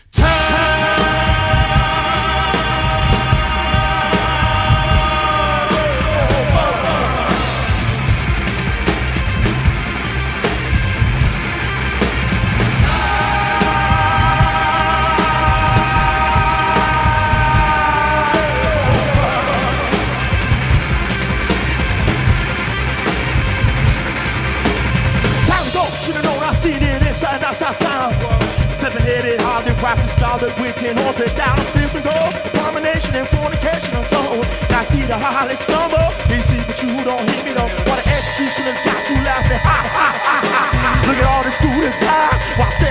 Seven-headed, hardly rapping, scarlet, wicked, haunted, down, fifth and gold, abomination and fornication, I'm told. Now see the highly stumble, he see but you don't hear me though. What an executioner's got you laughing, ha ha ha ha ha. Look at all the students high, while